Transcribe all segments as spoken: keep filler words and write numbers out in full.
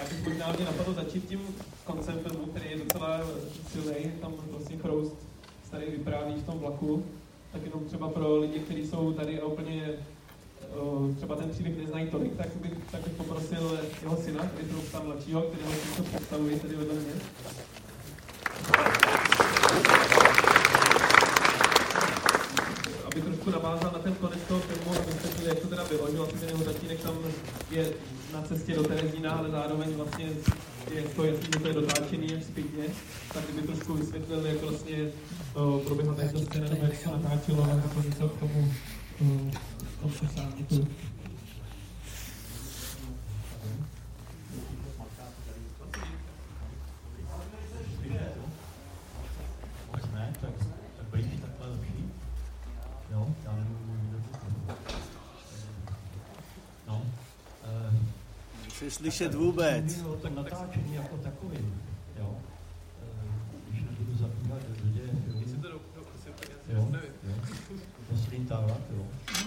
bych možná mě napadlo začít tím koncem filmu, který je docela silný, tam vlastně Chroust starý vypráví v tom vlaku, tak jenom třeba pro lidi, kteří jsou tady a úplně třeba ten příběh neznají tolik, tak bych, tak bych poprosil jeho syna, který je tam mladšího, kterého tímto představuji tady vedle mě. Aby trošku navázal na ten konec toho filmu, aby vysvětlili, jak to teda bylo, že vlastně jeho tatínek tam je na cestě do Terezína, ale zároveň vlastně je to, jestli to je dotáčený až zpětně, tak kdyby trošku vysvětlil, jak vlastně proběhla tady to scéna, nebo jak se natáčelo, a jako něco k tomu v tom přesánku. Chci slyšet vůbec. O tom natáčení jako takovým, jo. Když nebudu zapívat lidé, jo, jo, poslíntávat, jo.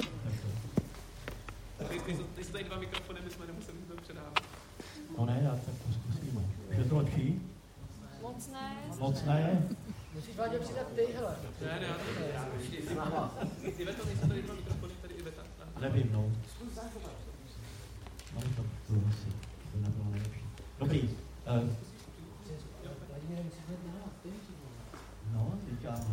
Teď jsou tady dva mikrofony, my jsme nemuseli to předávat. No ne, já tak to zkusíme. Je to lepší? Moc ne. Moc ne? Musíš Vláďo přidat ty, hele. Ne, ne, já to Iveta, nejsou tady dva mikrofony, tady Iveta. Nevím, no. No, to, to asi, to nebylo nejlepší. Dobrý. Uh, no, teď já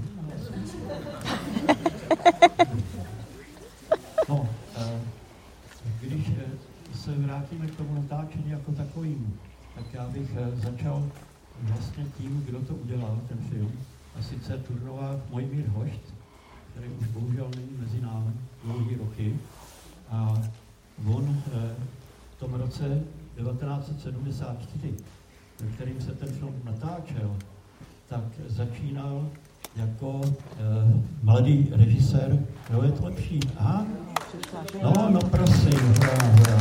No, uh, když se vrátíme k tomu natáčení jako takovým, tak já bych uh, začal vlastně tím, kdo to udělal, ten film. A sice Turnová Mojmír Hošt, který už bohužel není mezi námi dlouhý roky. A on uh, v tom roce devatenáct set sedmdesát čtyři, ve kterým se ten film natáčel, tak začínal jako eh, mladý režisér. Jo, je to lepší? Aha. No, no prosím. Hurá, hurá,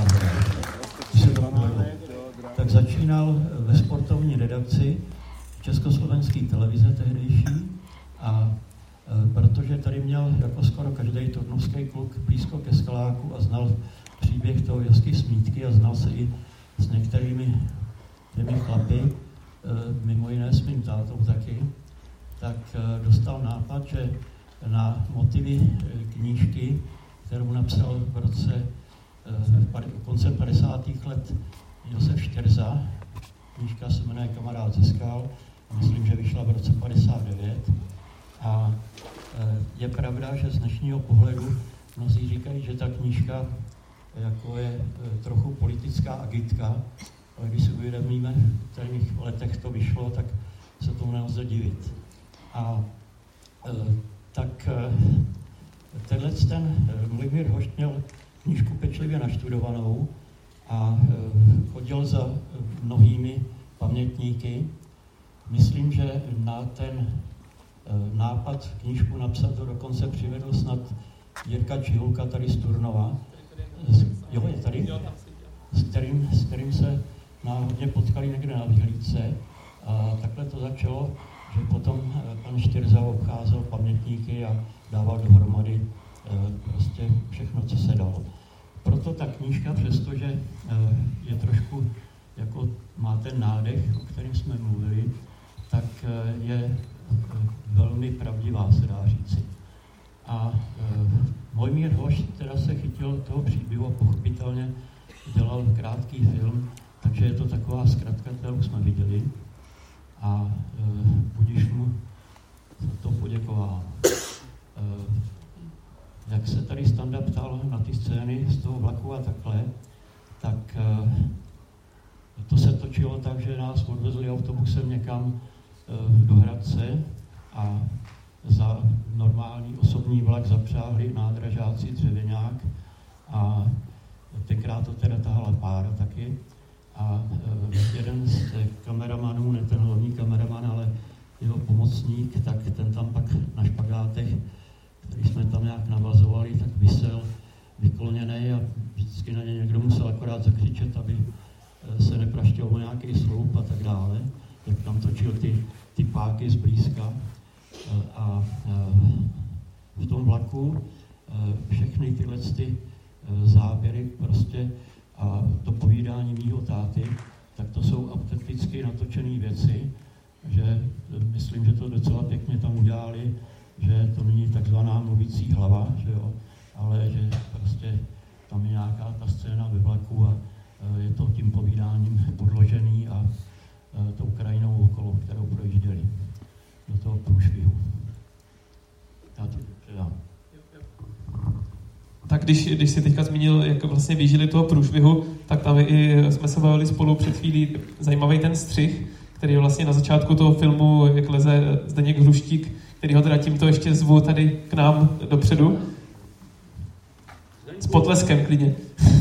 hurá. Tak začínal ve sportovní redakci Československé televize tehdejší a eh, protože tady měl jako skoro každý turnovský kluk blízko ke skaláku a znal příběh toho Josky Smítky a znal se i s některými těmi chlapy, e, mimo jiné s mým tátou taky, tak e, dostal nápad, že na motivy e, knížky, kterou napsal v roce e, koncem padesátých let Josef Štěrza, knížka se jmenuje Kamarád ze skal, myslím, že vyšla v roce padesát devět. A e, je pravda, že z dnešního pohledu mnozí říkají, že ta knížka jako je e, trochu politická agitka, ale když si uvědomíme, v kterých letech to vyšlo, tak se tomu nelze divit. A e, tak e, tenhle ten e, Mojmír Hošt měl knížku pečlivě naštudovanou a e, chodil za e, mnohými pamětníky. Myslím, že na ten e, nápad knížku napsat to dokonce přivedl snad Jirka Čihulka tady z Turnova. Z, jo, je tady? S kterým, s kterým se náhodně potkali někde na vyhlídce. A takhle to začalo, že potom pan Štěrza obcházel pamětníky a dával dohromady e, prostě všechno, co se dalo. Proto ta knížka, přestože e, je trošku, jako má ten nádech, o kterém jsme mluvili, tak e, je e, velmi pravdivá, se dá říci. A e, Mojmír Hošt teda se chytil toho příběhu a pochopitelně dělal krátký film, takže je to taková zkratka, kterou jsme viděli a e, budiž mu to poděkovám. E, jak se tady Standa ptal na ty scény z toho vlaku a takhle, tak e, to se točilo tak, že nás odvezli autobusem někam e, do Hradce a za normální osobní vlak zapřáhli nádražáci Dřevěňák a tenkrát to teda tahala pára taky. A e, jeden z kameramanů, ne ten hlavní kameraman, ale jeho pomocník, tak ten tam pak na špagátech, který jsme tam nějak navazovali, tak visel vykloněný a vždycky na ně někdo musel akorát zakřičet, aby e, se nepraštěl o nějaký sloup a tak dále. Jak tam točil ty, ty páky zblízka. E, a e, v tom vlaku e, všechny tyhle ty, e, záběry prostě a to povídání mýho táty, tak to jsou autenticky natočené věci, že myslím, že to docela pěkně tam udělali, že to není takzvaná mluvící hlava, že jo, ale že prostě tam je nějaká ta scéna ve vlaku a je to tím povídáním podložený a tou krajinou okolo, kterou projížděli do toho průšvihu. Já to předám. Tak když, když jsi teďka zmínil, jak vlastně vyžili toho průšvihu, tak tam i jsme se bavili spolu před chvílí zajímavý ten střih, který je vlastně na začátku toho filmu, jak leze Zdeněk Hruštík, který ho teda tímto ještě zvu tady k nám dopředu. S potleskem klidně.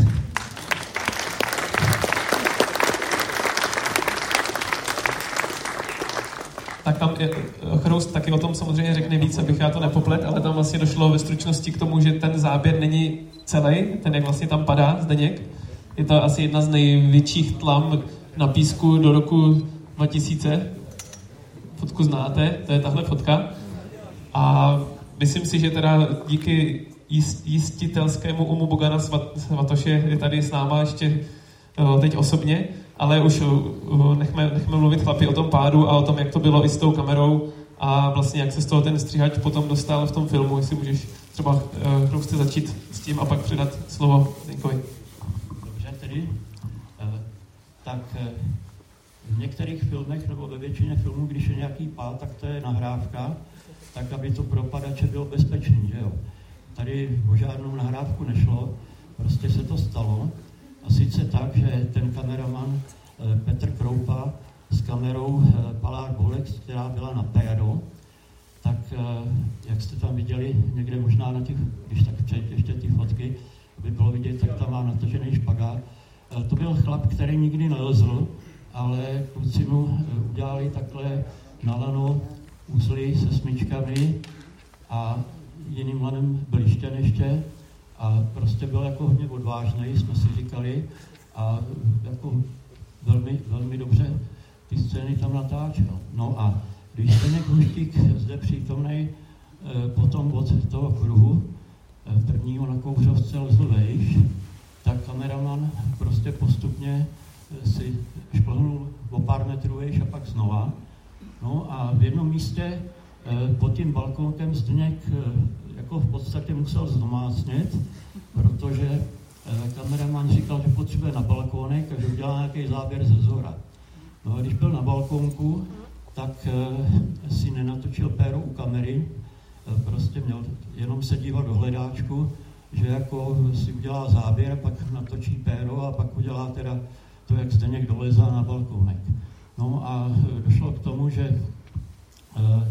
Tak tam je, Chroust taky o tom samozřejmě řekne víc, abych já to nepoplet, ale tam vlastně došlo ve stručnosti k tomu, že ten záběr není celý, ten jak vlastně tam padá Zdeněk. Je to asi jedna z největších tlam na písku do roku dva tisíce. Fotku znáte, to je tahle fotka. A myslím si, že teda díky jist, jistitelskému umu Bogana Svatoše je tady s náma ještě teď osobně, ale už nechme, nechme mluvit chlapi o tom pádu a o tom, jak to bylo i s tou kamerou a vlastně jak se z toho ten střihač potom dostal v tom filmu, jestli můžeš třeba Chrouste začít s tím a pak předat slovo Zdenkovi. Dobře, tedy. Tak v některých filmech nebo ve většině filmů, když je nějaký pád, tak to je nahrávka, tak aby to pro padače bylo bezpečný, že jo. Tady o žádnou nahrávku nešlo, prostě se to stalo. A sice tak, že ten kameraman eh, Petr Kroupa s kamerou eh, Palár Bolex, která byla na péro, tak eh, jak jste tam viděli někde možná na těch, když tak přejít ještě ty fotky, aby bylo vidět, tak tam má natočený špagát. Eh, to byl chlap, který nikdy nelezl, ale kluci mu eh, udělali takhle na lano uzly se smyčkami a jiným lanem blištěn ještě. A prostě byl jako hodně odvážný, jsme si říkali, a jako velmi, velmi dobře ty scény tam natáčel. No a když Zdeněk Hruštík zde přítomnej e, potom od toho kruhu e, prvního na kouřovce lezl vejš, tak kameraman prostě postupně e, si šplhnul o pár metrů vejš a pak znova. No a v jednom místě e, pod tím balkónkem Zdeněk e, jako v podstatě musel zdomácnět, protože e, kameraman říkal, že potřebuje na balkónek a že udělá nějaký záběr ze zhora. No a když byl na balkónku, tak e, si nenatočil péro u kamery, e, prostě měl, jenom se díval do hledáčku, že jako si udělá záběr, pak natočí péro a pak udělá teda to, jak Zdeněk dolezá na balkónek. No a e, došlo k tomu, že... E,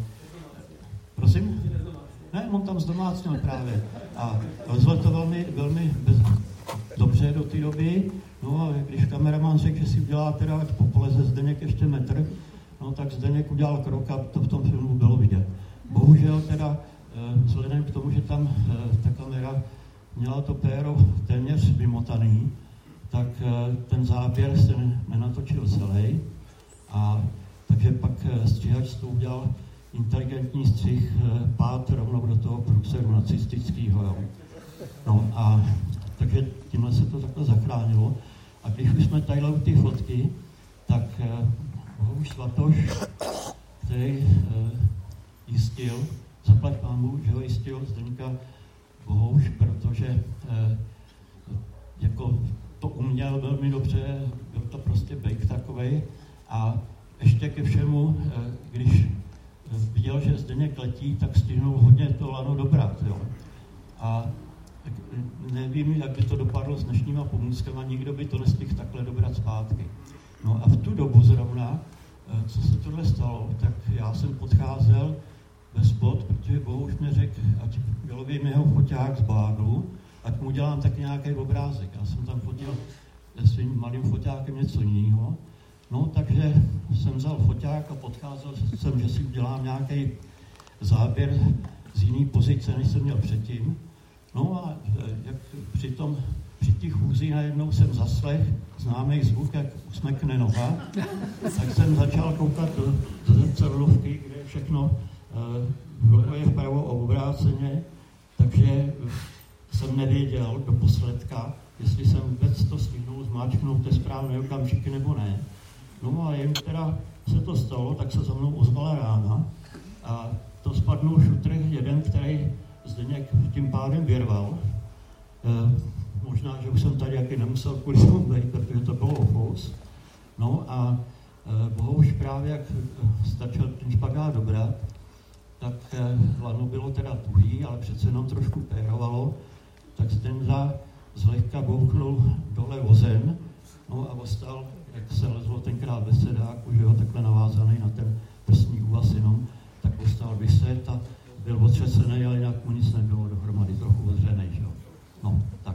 prosím? Ne, on tam zdomácnil právě. A lezl to velmi, velmi bez, dobře do té doby. No a když kameraman řekl, že si udělá teda, ať popoleze Zdeněk ještě metr, no tak Zdeněk udělal krok a to v tom filmu bylo vidět. Bohužel teda vzhledem k tomu, že tam ta kamera měla to péro téměř vymotaný, tak ten záběr se nenatočil celý. A takže pak střihač to udělal inteligentní střih, pád rovnou do toho průseru nacistického. Jo. No a takže tímhle se to takhle zachránilo. A když už jsme tadyhle u ty fotky, tak Bohuš Svatoš, který eh, jistil, zaplať pámu, že ho jistil Zdeňka Bohuš, protože eh, jako to uměl velmi dobře, byl to prostě bejk takovej. A ještě ke všemu, eh, když viděl, že Zdeněk letí, tak stihnul hodně to lano dobrat. Jo. A nevím, jak by to dopadlo s dnešníma pomůckama, nikdo by to nestihl takhle dobrat zpátky. No a v tu dobu zrovna, co se tohle stalo, tak já jsem podcházel bez bod, protože Bohuš mě řekl, ať vylovím jeho foťák z báglu, ať mu dělám tak nějaký obrázek. Já jsem tam fotil se svým malým foťákem něco jiného. No, takže jsem vzal foťák a podcházel jsem, že si udělám nějaký záběr z jiný pozice, než jsem měl předtím. No a jak při tom, při těch chůzí najednou jsem zaslech známý zvuk, jak usmekne noha, tak jsem začal koukat do, do zrcadlovky, kde všechno uh, je vpravo obráceně, takže jsem nevěděl do posledka, jestli jsem vůbec to stihnul zmáčknout té správné okamžiky nebo ne. No a jen teda se to stalo, tak se za mnou ozvala rána a to spadnul šutrech jeden, který Zdeněk tím pádem vyrval. E, možná, že už jsem tady jaký nemusel kvůli tomu být, protože to bylo fous. No a e, Bohuž právě, jak stačil ten špagát dobrat, tak e, lano bylo teda tuhý, ale přece jenom trošku pérovalo, tak Zdenza zlehka bouchnul dole o zem, no a ostal, jak se lezlo tenkrát ve sedáku, že jo, takhle navázaný na ten prsní úvaz jenom, tak ostal vyset a byl otřesený, ale nějak mu nic nebylo dohromady, trochu odřenej, že jo. No, tak.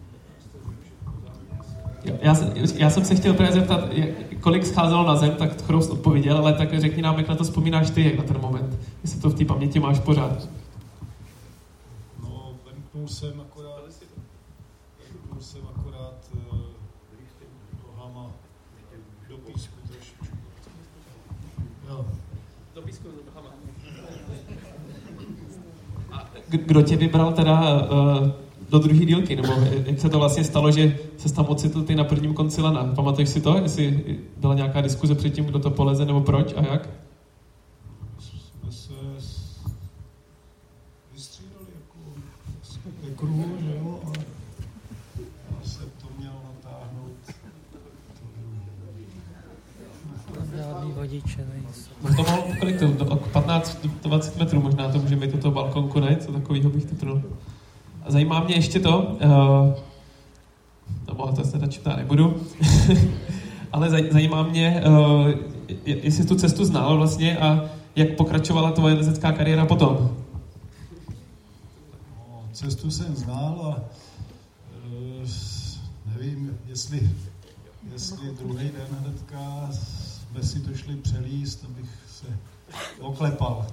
Já, já jsem se chtěl právě zeptat, kolik scházelo na zem, tak Chroust odpověděl, ale tak řekni nám, jak na to vzpomínáš ty, jak na ten moment, jestli to v té paměti máš pořád. No, venknul jsem akorát, venknul jsem akorát uh, nohama do písku trošičku. Jo. Do písku, do nohama. A kdo tě vybral teda uh, do druhé dílky, nebo jak se to vlastně stalo, že se tam ocitl ty na prvním konci lana? Pamatuješ si to? Jestli byla nějaká diskuze předtím, kdo to poleze, nebo proč a jak? Jsme se vystřídali jako ve kruhu, že jo, a já jsem to měl natáhnout. Žádný vodiče nejsou. No to mohlo, kolik to, patnáct dvacet metrů možná to může být do toho balkonku, ne? Co takovýho bych typnul. A zajímá mě ještě to, uh, no to se radši ptát nebudu, ale zaj, zajímá mě, uh, jestli tu cestu znal vlastně a jak pokračovala tvoje lezecká kariéra potom. No, cestu jsem znal a uh, nevím, jestli, jestli druhý den hnedka jsme si to šli přelíst, abych se oklepal.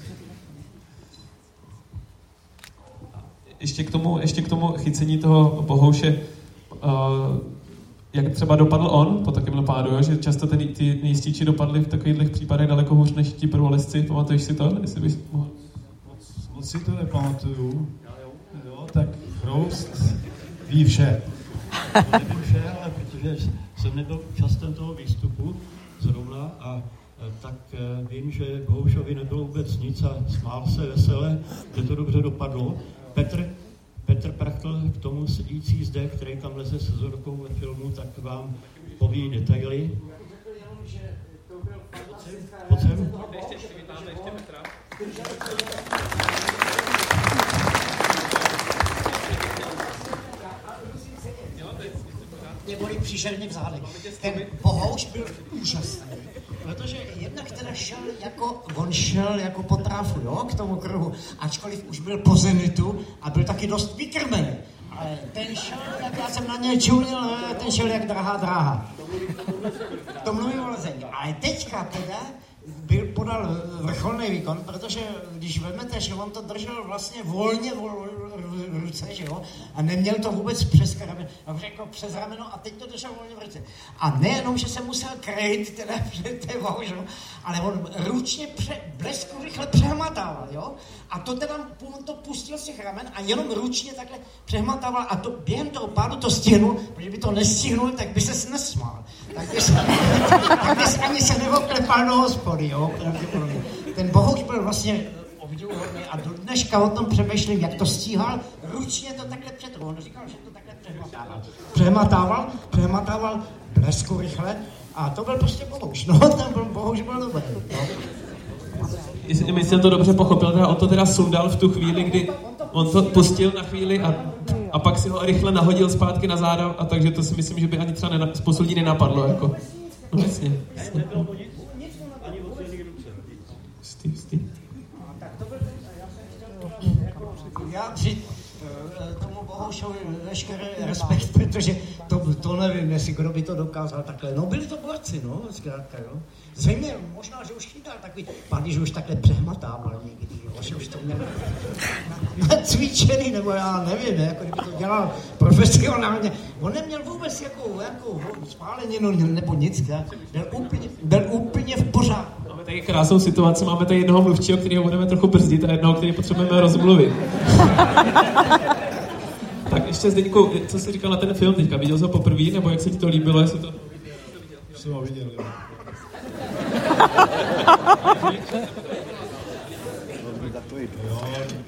Ještě k tomu, ještě k tomu chycení toho Bohouše, uh, jak třeba dopadl on po takovémhle pádu, jo? Že často ten, ty nejistíči dopadly v takových případech daleko hůř než ti prvolezci, pamatuješ si to? Jestli bys mohl... Moc, moc si to nepamatuju, jo, tak Chroust ví vše. Nevím vše, ale protože jsem nebyl účasten toho výstupu zrovna a tak vím, že Bohušovi nebylo vůbec nic a smál se vesele, že to dobře dopadlo. Petr, Petr Prachl, k tomu sedící zde, který tam leze se Zorkou ve filmu, tak vám poví detaily. Pojď sem. Mě bolí příšerně v zádech. Ten Bohouš byl úžasný, protože jednak teda šel jako, on šel jako po tráfu, jo, k tomu kruhu, ačkoliv už byl po zenitu a byl taky dost vykrmený. Ale ten šel, jak já jsem na něj čulil, ten šel jak drahá dráha. To mluvím o lezení. Ale teďka teda byl podal vrcholný výkon, protože když vezmete, že on to držel vlastně volně v ruce, že jo, a neměl to vůbec přes rameno, jako přes rameno a teď to držel volně v ruce. A nejenom, že se musel kryt teda před té Bohužou, ale on ručně pře, blesku rychle přehmatával, jo, a to teda on to pustil z těch ramen a jenom ručně takhle přehmatával a to během toho pádu to stihnul, protože by to nestihnul, tak by ses nesmál. Tak bys, tak bys ani se neoklepal do hospody, jo, pravděpodobně. Ten Bohouš byl vlastně obdivuhodný a do dneška o tom přemýšlím, jak to stíhal, ručně to takhle přetrhl. On říkal, že to takhle přehmatával. Přehmatával, přehmatával blesku rychle a to byl prostě Bohouš. No, ten byl Bohouš byl dobrý, jo. Jestli jsem to dobře pochopil, teda on to teda sundal v tu chvíli, kdy on to pustil na chvíli a, a pak si ho rychle nahodil zpátky na záda a takže to si myslím, že by ani třeba nena, spoustu lidí nenapadlo, jako. No jasně. Stý, stý. Já při tomu Bohoušovi veškerý respekt, protože to, to nevím, jestli kdo by to dokázal takhle. No byli to borci, no, zkrátka, jo. Zřejmě možná, že už chytal takový, pan, když už takhle přehmatával někdy, jo, že už to měl nacvičený, nebo já nevím, jako kdyby to dělal profesionálně. On neměl vůbec jako, jako spáleninu nebo nic, byl úplně, byl úplně v pořádku. Máme tady krásnou situaci, máme tady jednoho mluvčího, kterýho budeme trochu brzdit a jednoho, který potřebujeme rozmluvit. Tak ještě Zdeňku, co jsi říkal na ten film teďka? Viděl jsi ho poprvé, nebo jak se ti to líbilo, jestli to... jsem ho viděl. Jo. Jo,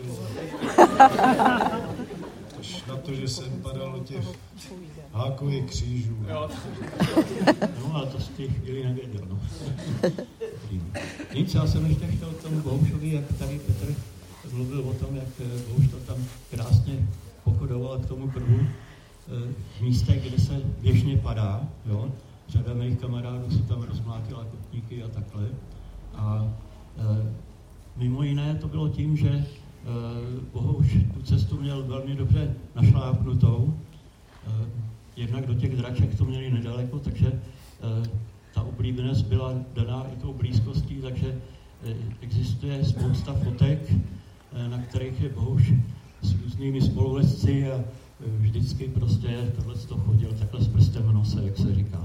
tož na to, že jsem padal do těch hákových křížů. No, ale to z těch chvíli nevěděl, no. Nic, já jsem ještě chtěl k tomu Bohušovi, jak tady Petr mluvil o tom, jak Bohuš to tam krásně pochodoval k tomu kruhu v místech, kde se běžně padá, jo. Řada mých kamarádů si tam rozmlátila kotníky a takhle. A e, mimo jiné to bylo tím, že e, Bohuš tu cestu měl velmi dobře našlápnutou. E, jednak do těch draček to měli nedaleko, takže e, ta oblíbenost byla daná i tou blízkostí, takže e, existuje spousta fotek, e, na kterých je Bohuš s různými spolulezci a e, vždycky prostě tohle to chodil takhle s prstem v nose, jak se říká.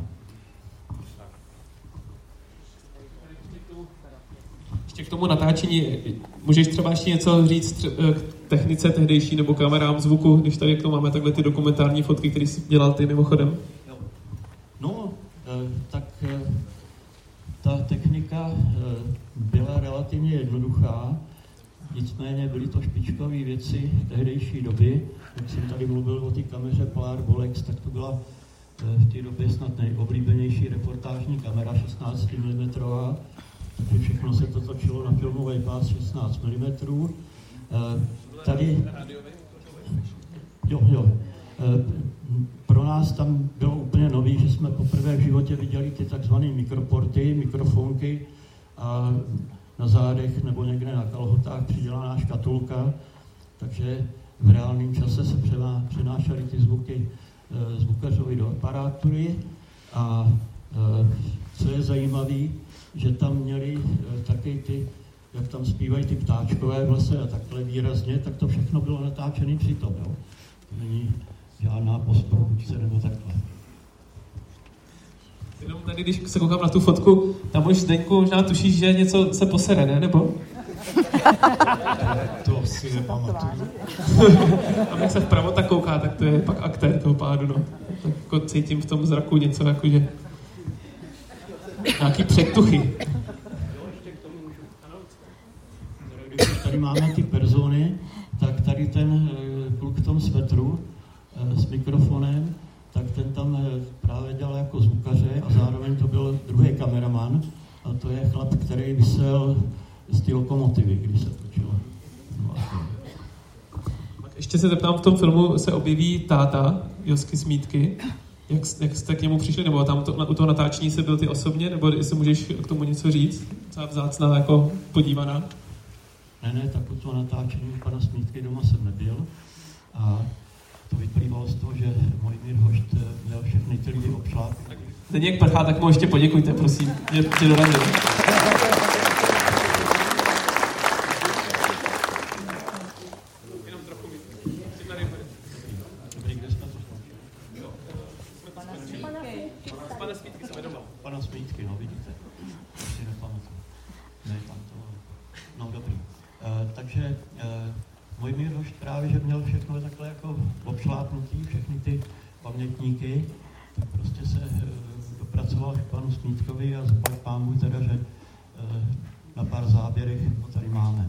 Ještě k tomu natáčení, můžeš třeba ještě něco říct k technice tehdejší nebo kamerám zvuku, když tady k tomu máme takhle ty dokumentární fotky, které jsi dělal ty mimochodem? No, tak ta technika byla relativně jednoduchá, nicméně byly to špičkové věci tehdejší doby. Jak jsem tady mluvil o té kameře Polar Bolex, tak to byla v té době snad nejoblíbenější reportážní kamera šestnáct milimetrů. Takže všechno se to točilo na filmový pás šestnáct milimetrů. Tady... Jo, jo. Pro nás tam bylo úplně nový, že jsme poprvé v životě viděli ty takzvané mikroporty, mikrofonky a na zádech nebo někde na kalhotách přidělaná škatulka, takže v reálném čase se přenášely ty zvuky zvukařovi do aparátury a co je zajímavé, že tam měli taky ty, jak tam zpívají ty ptáčkové v lese a takhle výrazně, tak to všechno bylo natáčené přitom, jo. To není žádná postprodukce nebo takhle. Jenom tady, když se koukám na tu fotku, tam už Zdeňku možná tušíš, že něco se posere, ne? Nebo? To si nepamatuju. A jak se vpravo tak kouká, tak to je pak aktér toho pádu, no. Tak jako cítím v tom zraku něco jakože... Nějaký předtuchy. Když tady máme ty persony, tak tady ten kluk v tom svetru s mikrofonem, tak ten tam právě dělal jako zvukaře a zároveň to byl druhý kameraman a to je chlap, který visel z té lokomotivy, když se točilo. Ještě se zeptám, v tom filmu se objeví táta Josky Smítky. Jak, jak jste k němu přišli, nebo tam to, u toho natáčení se byl ty osobně, nebo jestli můžeš k tomu něco říct? Celá vzácná jako podívaná? Ne, ne, tak u toho natáčení u pana Smítky doma jsem nebyl a to vyplývalo z toho, že Mojmír Hošt měl všechny ty lidi obšlát. Teď jak prchá, tak mu ještě poděkujte, prosím, že tě dorazil. Pana Smítky, no vidíte, to si nepamatuju. Ne, tam to... No dobrý. E, takže e, Mojmír Hošt právě, že měl všechno takhle jako obšlápnutý, všechny ty pamětníky, tak prostě se e, dopracoval k panu Smítkovi a zaplať pánbůh teda, že e, na pár záběrech ho tady máme.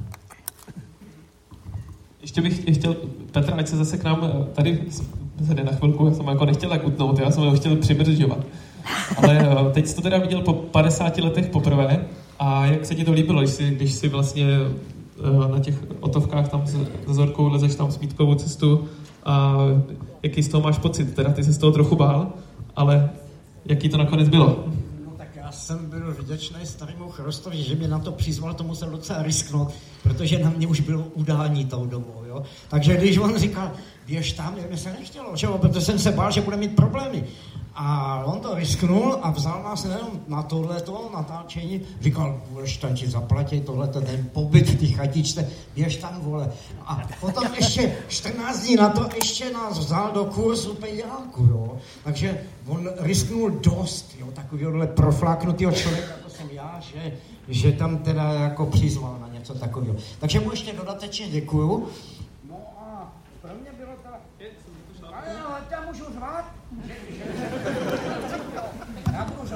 Ještě bych chtěl, Petra, ať se zase k nám tady zde na chvilku, já jsem jako nechtěl tak utnout, já jsem ho chtěl přibržďovat. Ale teď jsi to teda viděl po padesáti letech poprvé a jak se ti to líbilo, když jsi, když jsi vlastně na těch otovkách tam s Zorkou lezeš tam Smítkovou cestu a jaký z toho máš pocit? Teda ty jsi z toho trochu bál, ale jaký to nakonec bylo? No tak já jsem byl vděčný starému Chrostovi, že mě na to přizval, to musel docela risknout, protože na mě už bylo udání tou dobou, jo. Takže když on říkal, běž tam, mě se nechtělo, že jo, protože jsem se bál, že bude mít problémy. A on to risknul a vzal nás nejenom na tohleto natáčení, říkal, budeš tam ti zaplatit tohleto, ten pobyt v té chatičce, běž tam, vole. A potom ještě čtrnáct dní na to ještě nás vzal do kurzu pediáku, jo. Takže on risknul dost, jo, takovýhle profláknutýho člověka, to jsem já, že, že tam teda jako přizval na něco takového. Takže mu ještě dodatečně děkuju. No a pro mě bylo to... Ale já můžu řvát? Já budu řvát?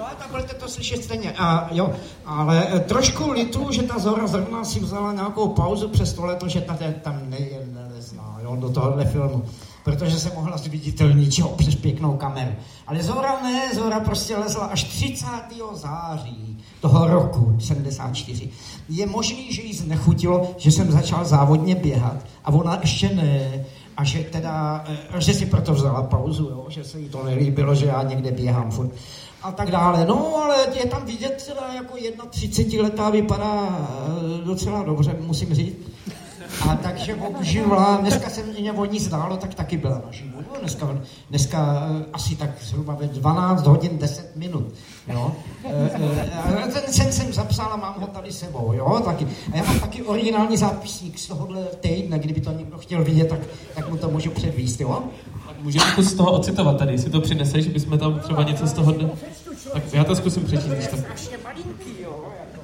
tak budete to slyšet stejně. A, jo, ale trošku litu, že ta Zora zrovna si vzala nějakou pauzu přes to leto, že ta tam nelezná, jo, do tohohle filmu. Protože se mohla zviditelnit, jo, přes pěknou kameru. Ale Zora ne, Zora prostě lezla až třicátého září toho roku sedmdesát čtyři. Je možný, že jí znechutilo, že jsem začal závodně běhat a ona ještě ne. A že teda, že si proto vzala pauzu, jo, že se jí to nelíbilo, že já někde běhám furt. A tak dále. No, ale je tam vidět teda jako třicetiletá vypadá docela dobře, musím říct. A takže obživla, dneska se mě o ní zdálo, tak taky byla naživu. No, dneska, dneska asi tak zhruba ve dvanáct hodin deset minut. Jo. E, ten sen jsem zapsal a mám ho tady sebou. Jo, taky. A já mám taky originální zápisník z tohohle týdne, kdyby to někdo chtěl vidět, tak, tak mu to můžu předvíst. Jo? Můžeme z toho ocitovat tady, si to přineseš, bychom tam třeba něco z toho... Tak já to zkusím přečíst. To je strašně malinký, jo.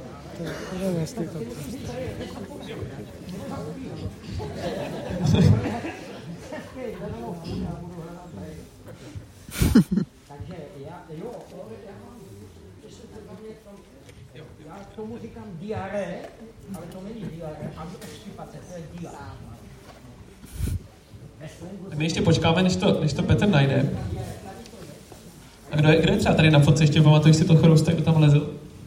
Takže já, jo, já k tomu říkám diaré, ale to není diaré, a obstipace, to je diaré. My ještě počkáme, než to, než to Petr najde. A kdo je, kdo je třeba tady na fotce, ještě pamatuješ si to Chroustek, kdo tam lezl?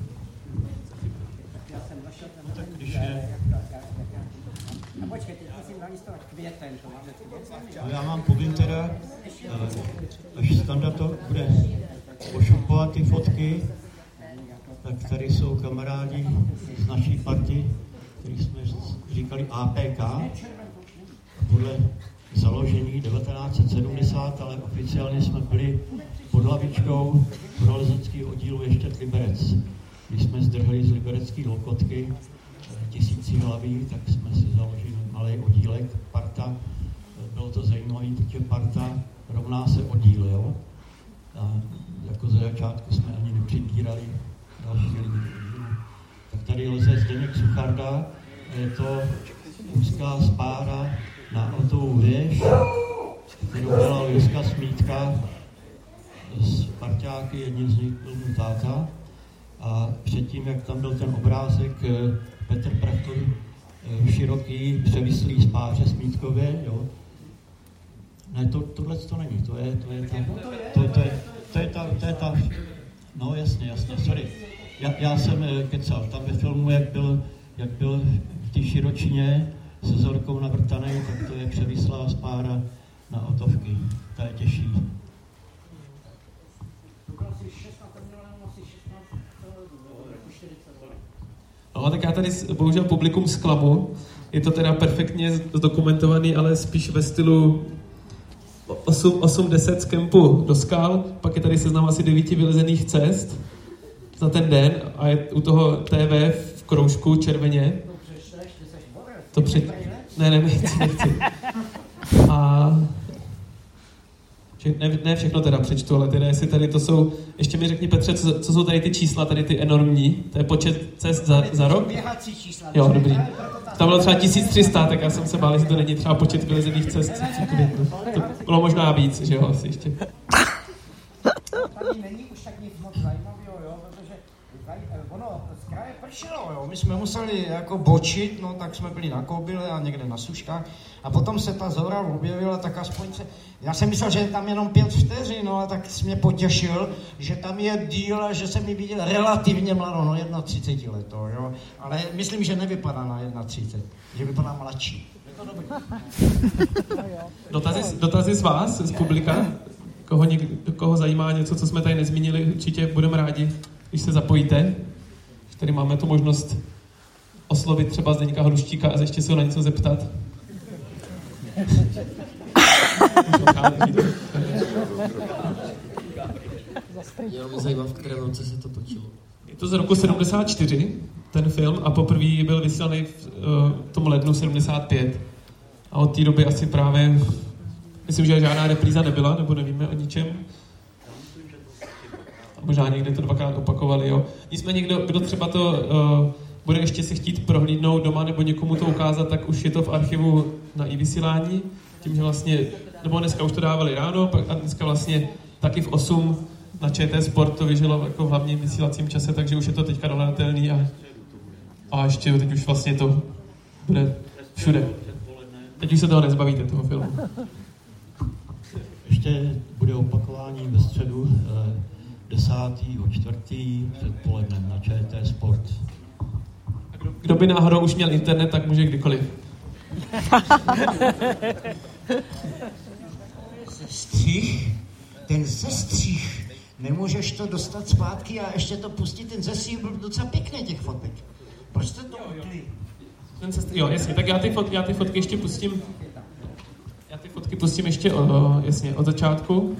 No, já mám povím teda, až Standa to bude pošupovat ty fotky, tak tady jsou kamarádi z naší party, který jsme říkali A P K, podle založení devatenáct set sedmdesát, ale oficiálně jsme byli pod hlavičkou horolezeckého oddílu ještě Liberec. Když jsme zdrhli z liberecké Lokotky tisící hlaví, tak jsme si založili malý oddílek, parta. Bylo to zajímavé, protože parta rovná se oddíl, jo. A jako ze začátku jsme ani nepřibírali další lidi. Tak tady leze Zdeněk Sucharda, je to úzká spára na Otovou věž, kterou dělal Joska Smítka s parťáky, jedním z nich byl můj táta. A předtím, jak tam byl ten obrázek Petr Prachtl v široký převislý spáře Smítkově, jo. Ne, to, tohle to není, to je, to je ta, to, to je, to je ta, to je ta, no jasně, jasně, sorry. Já, já jsem kecal, tam ve filmu, jak byl, jak byl v té Širočině se Zorkou navrtanej, tak to je převislá spára na Otovky, to je těžší. No, tak já tady bohužel publikum zklamu. Je to teda perfektně zdokumentovaný, ale spíš ve stylu osm deset z kempu do skal, pak je tady seznam asi devíti vylezených cest za ten den a je u toho T V v kroužku červeně. To před... Ne, ne, nechci, nechci. A... Ne, ne všechno teda přečtu, ale teda jestli tady to jsou... Ještě mi řekni, Petře, co, co jsou tady ty čísla, tady ty enormní? To je počet cest za, za rok? Jo, dobrý. Tam bylo třeba tisíc tři sta, tak já jsem se bál, jestli to není třeba počet vylezených cest. To bylo možná víc, že jo, asi ještě. Tady není už tak nic moc zajímavého, jo, protože ono z kraje pršelo, jo, my jsme museli jako bočit, no tak jsme byli na Kobyle a někde na Suškách a potom se ta Zora objevila, tak aspoň se, já jsem myslel, že je tam jenom pět vteřin, no a tak jsi mě potěšil, že tam je díl, že jsem ji viděl relativně mladou, no třicet jedna leto, jo, ale myslím, že nevypadá na třicet jedna, že vypadá mladší. Je to dobrý. Dotazy, dotazy z vás, z publika? Koho, někdo, koho zajímá něco, co jsme tady nezmínili, určitě budeme rádi, když se zapojíte. Tady máme tu možnost oslovit třeba Zdeňka Hluštíka a ještě se ho na něco zeptat. Jenom mě zajímá, v kterém roce se to točilo. Je to z roku sedmdesát čtyři, ten film, a poprvé byl vysílaný v uh, tom lednu sedmdesát pět. A od té doby asi právě, myslím, že žádná repríza nebyla, nebo nevíme o ničem. A možná někde to dvakrát opakovali, jo. Nicméně někdo, kdo třeba to uh, bude ještě si chtít prohlídnout doma nebo někomu to ukázat, tak už je to v archivu na iVysílání. Tím, že vlastně, nebo dneska už to dávali ráno, a dneska vlastně taky v osm na ČT Sport to vyžilo jako v hlavním vysílacím čase, takže už je to teďka dohledatelný a, a ještě teď už vlastně to bude všude. Teď už se toho nezbavíte, toho filmu. Ještě bude opakování ve středu desátého čtvrtého předpolednem na ČT Sport. Kdo, kdo by náhodou už měl internet, tak může kdykoliv. Střih? Ten sestřih. Nemůžeš to dostat zpátky a ještě to pustit, ten sestřih byl docela pěkný těch fotek. Proč to to utli? Ten sestřih, jo, jasně, tak já ty, fot, já ty fotky ještě pustím. Já ty fotky pustím ještě o, jasně, od začátku.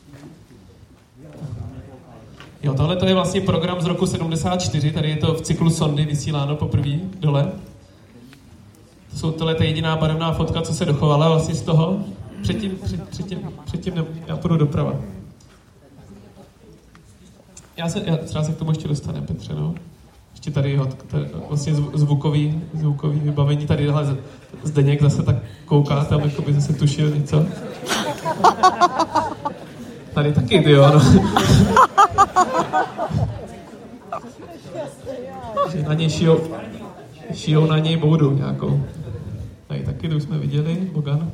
Jo, tohle to je vlastně program z roku sedmdesát čtyři, tady je to v cyklu Sondy vysíláno poprvé dole. To jsou tohle ta jediná barevná fotka, co se dochovala vlastně z toho. Předtím, před, předtím, předtím ne, já půjdu doprava. Já se, já třeba se k tomu ještě dostane, Petře, no. Ještě tady je vlastně zvukový, zvukový vybavení, tady hele, Zdeněk zase tak kouká, tam jako by zase tušil něco. Tady taky, ty jo, no. Že na něj šijou, šijou na něj boudu nějakou. Tady taky, to už jsme viděli, Bogan.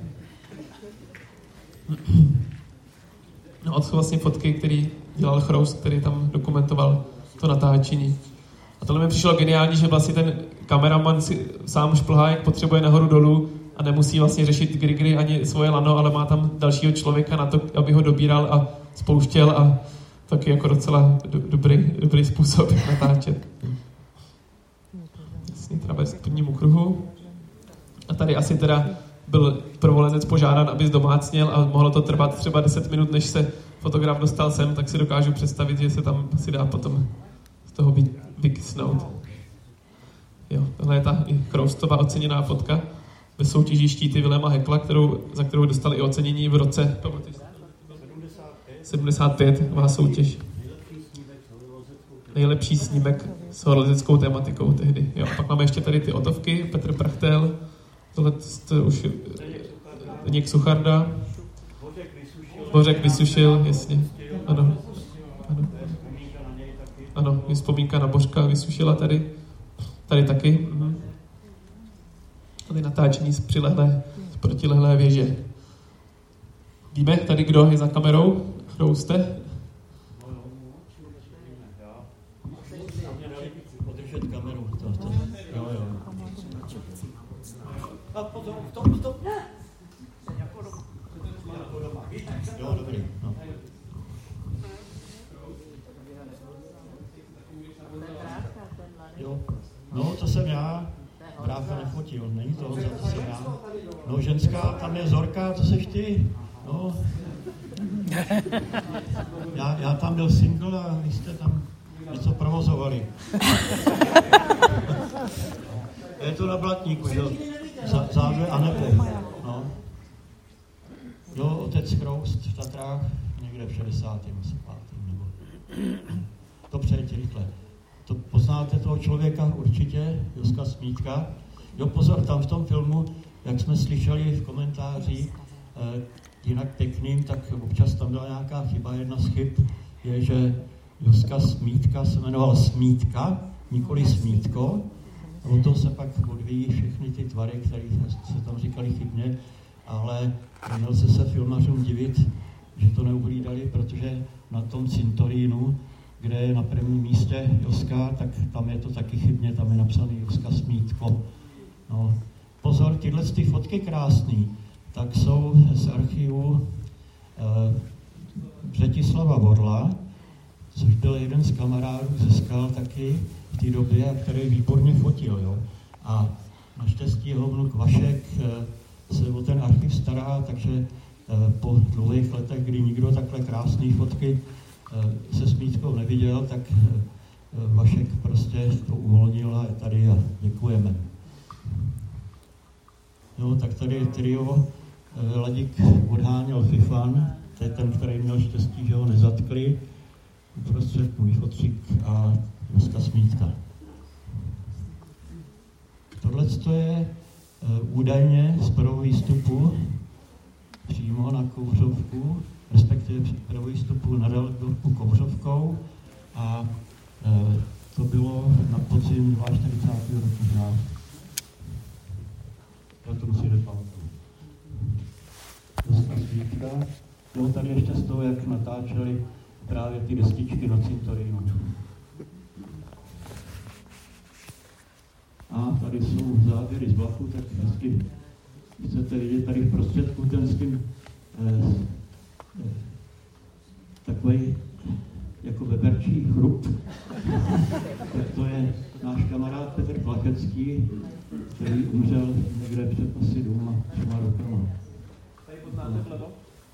No, to jsou vlastně fotky, které dělal Chroust, který tam dokumentoval to natáčení. A tohle mi přišlo geniální, že vlastně ten kameraman si sám šplhá, jak potřebuje nahoru dolů a nemusí vlastně řešit grigry ani svoje lano, ale má tam dalšího člověka na to, aby ho dobíral a spouštěl a taky jako docela do, dobrý, dobrý způsob, jak natáčet. Vlastně teda ve spodnímu kruhu. A tady asi teda byl prvolenec požádán, aby zdomácněl a mohlo to trvat třeba deset minut, než se fotograf dostal sem, tak si dokážu představit, že se tam si dá potom z toho vy, vykysnout. Jo, tohle je ta Chroustová oceněná fotka ve soutěži Štíty Viléma Hekla, kterou, za kterou dostali i ocenění v roce sedmdesát pět, má soutěž. Nejlepší snímek s horolezeckou tématikou tehdy. Jo, a pak máme ještě tady ty otovky, Petr Prachtel, tohle to už Zdeněk Sucharda, Bořek Vysušil, jasně, ano, ano. Ano, je vzpomínka na Bořka Vysušila tady, tady taky. Mhm. Tady natáčení z přilehlé, z protilehlé věže. Víme tady, kdo je za kamerou? Kdo jste? Podržet kameru. To, to. Jo, jo. A pozor, stop, stop. Jo, dobrý. No. Jo. No, to jsem já. Brácha nefotil, není to, to jsem já. No, ženská, tam je Zorka, to seš ty. No. Já, já tam byl single a vy jste tam něco provozovali. Je to na Blatníku, že? Záve a nebo. No. Jo, otec Chroust v Tatrách, někde v šedesátém pátém nebo. To přejďte rychle. To poznáte toho člověka určitě, Joska Smítka. Jo, pozor, tam v tom filmu, jak jsme slyšeli v komentářích, eh, jinak pěkným, tak občas tam byla nějaká chyba. Jedna z chyb je, že Joska Smítka se jmenoval Smítka, nikoli Smítko. A o tom se pak odvíjí všechny ty tvary, které se tam říkali chybně, ale měl se se filmařům divit, že to neuhlídali, protože na tom cintorínu, kde je na prvním místě Joska, tak tam je to taky chybně, tam je napsaný Joska Smítko. No, pozor, tyhle ty fotky krásný, tak jsou z archivu eh, Břetislava Vorla, což byl jeden z kamarádů ze Skal taky v té době, a který výborně fotil, jo. A naštěstí jeho vnuk Vašek eh, se o ten archiv stará, takže eh, po dlouhých letech, kdy nikdo takhle krásné fotky eh, se Smítkou neviděl, tak eh, Vašek prostě to uvolnil a je tady a děkujeme. Jo, tak tady je trio, eh, Ladik odháněl Fifan, to je ten, který měl štěstí, že ho nezatkli, uprostřed můj fotřík a Joska Smítka. Tohle je uh, údajně z prvního výstupu přímo na Kouřovku respektive připravují vstupu na Delgorku Kobřovkou a e, to bylo na podzim čtyřicátého druhého roku znát. Já to si nepamatuju. Dostal svíčka. Jo, tady ještě z toho, jak natáčeli právě ty destičky na cintorínu. A tady jsou záběry z vlaku, tak jestli chcete vidět tady v prostředku ten s tím eh, eh, takový jako veberčí chrup, tak to je náš kamarád Petr Plachecký, který umřel někde před asi dvěma, třema rokama. Tady poznáte vlevo?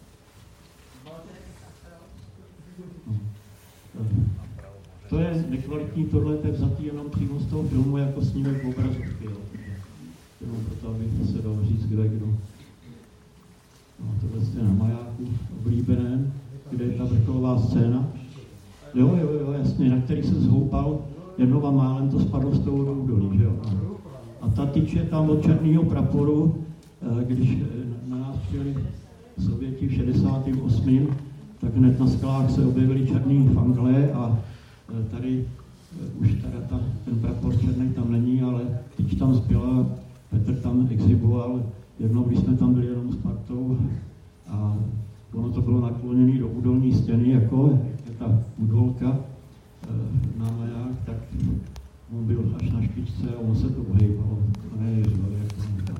To je nekvalitní, tohle je vzatý jenom přímo z toho filmu jako snímek obrazovky. Jenom proto, aby se dalo říct, kde kdo. No, tohle je na majáku oblíbeném, kde je ta vrcholová scéna. Jo, jo, jo, jasně, na který se zhoupal, jednou a málem to spadlo z toho údolí, že jo. A ta tyče tam od černého praporu, když na nás přijeli Sověti v šedesátém osmém tak hned na skalách se objevily černý fangle a tady už teda ta, ten prapor černý tam není, ale tyč tam zbyla, Petr tam exhiboval, jednou, když jsme tam byli jenom s partou a ono to bylo nakloněné do údolní stěny, jako je ta údolka na maják, tak on byl až na špičce a on se to ohejbalo. To ne, jako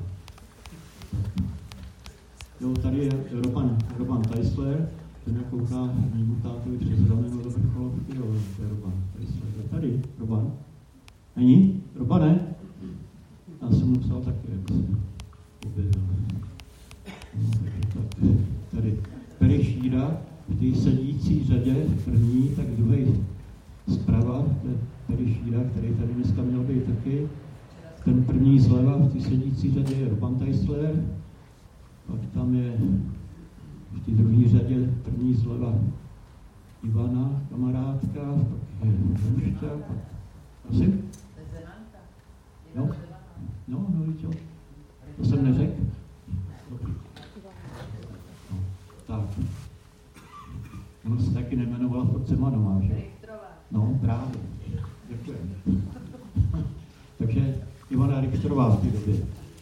jo, tady je Roman, Roman Teisler, ten kouká mému tátovi přes rameno do vrcholovky, jo, to je Roman Teisler. Tady, Roman. Není? Robane? Já jsem mu psal taky, jak jsem objevil. No, tak, tady Peri Šíra v té sedící řadě, první, tak druhý zprava, to je Peri Šíra, který tady dneska měl být taky. Ten první zleva v té sedící řadě je Roman Teisler, pak tam je v té druhé řadě první zleva Ivana, kamarádka, pak je Rušta, pak... Prosím? No, no, no, víš jo. To jsem neřekl. No, tak. Ono se taky nejmenovala furt Sema doma, že? No, právě. Děkujem. Takže Ivana Richtrová v té době.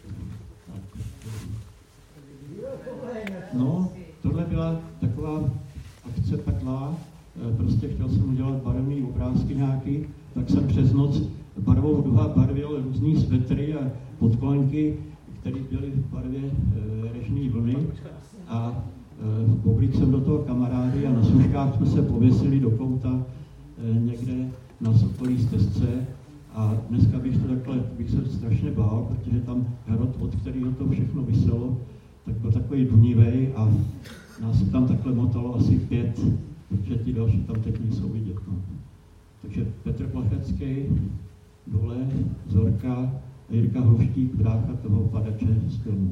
No, tohle byla taková akce peklá, prostě chtěl jsem udělat barevný obrázky nějaký, tak jsem přes noc barvou duha barvil různý svetry a podklenky, které byly v barvě e, režní vlny a e, oblík jsem do toho kamarády a na služkách jsme se pověsili do kouta e, někde na Sokolí stezce a dneska bych to takhle, bych se strašně bál, protože tam hrot, od kterého to všechno vyselo, tak byl takový dunivej a nás tam takhle motalo asi pět, protože ti další tam teď nejsou vidět. No. Takže Petr Plachecký, dole, Zorka a Jirka Hruštík, brácha toho padače z filmu.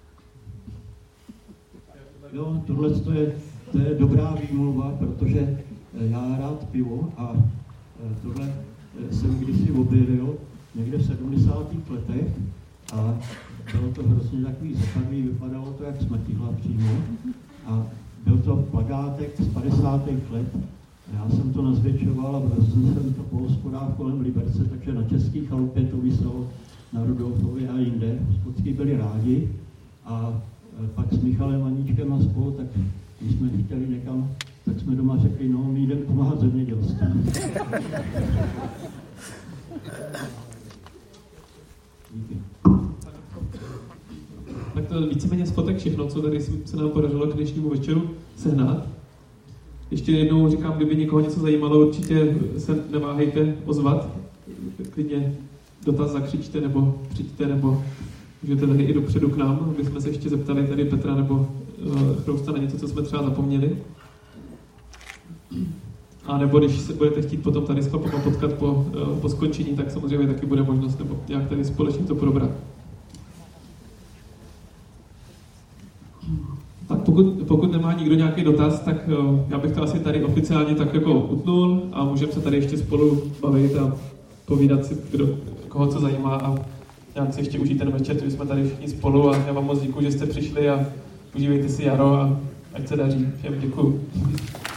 Jo, tohle to je, to je dobrá výmluva, protože já rád pivo a tohle jsem kdysi objevil někde v sedmdesátých letech a bylo to hrozně takový zapadlý, vypadalo to jak smrtihla přímo a byl to plakátek z padesátých let. Já jsem to nazvětšoval a vezl jsem to po hospodách kolem Liberce, takže na České chalupě to vyselo na Rudolfově a jinde. Hospodský byli rádi a pak s Michalem Aníčkem a spolu, tak když jsme chtěli někam, tak jsme doma řekli, no, my jdeme pomáhat zemědělství. Díky. Tak to víceméně spotek všechno, co tady se nám podařilo k dnešnímu večeru sehnat. Ještě jednou říkám, kdyby někoho něco zajímalo, určitě se neváhejte ozvat. Klidně dotaz zakřičte nebo přijďte, nebo můžete tady i dopředu k nám, aby jsme se ještě zeptali tady Petra nebo uh, Chrousta na něco, co jsme třeba zapomněli. A nebo když se budete chtít potom tady s chlapama potkat po, uh, po skončení, tak samozřejmě taky bude možnost, nebo nějak tady společně to probrat. Tak pokud, pokud nemá nikdo nějaký dotaz, tak uh, já bych to asi tady oficiálně tak jako utnul a můžeme se tady ještě spolu bavit a povídat si, kdo, koho co zajímá a nějak si ještě užít ten večer, že jsme tady všichni spolu a já vám moc děkuji, že jste přišli a užívejte si jaro a ať se daří. Všem děkuju.